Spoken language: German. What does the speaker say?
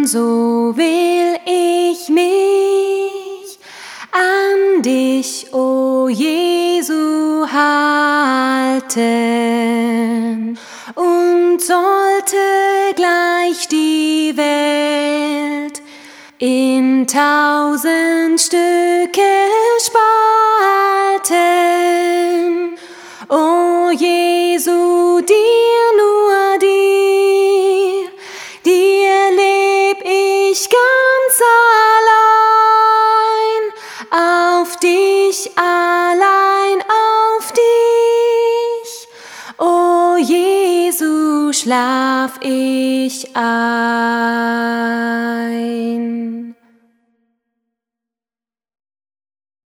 so will ich mich an dich, o Jesu, halten. Und sollte gleich die Welt in 1000 Stücke spalten, o Jesu, dir, nur dir, dir leb ich ganz allein, auf dich, allein auf dich, o Jesu, schlaf ich ein.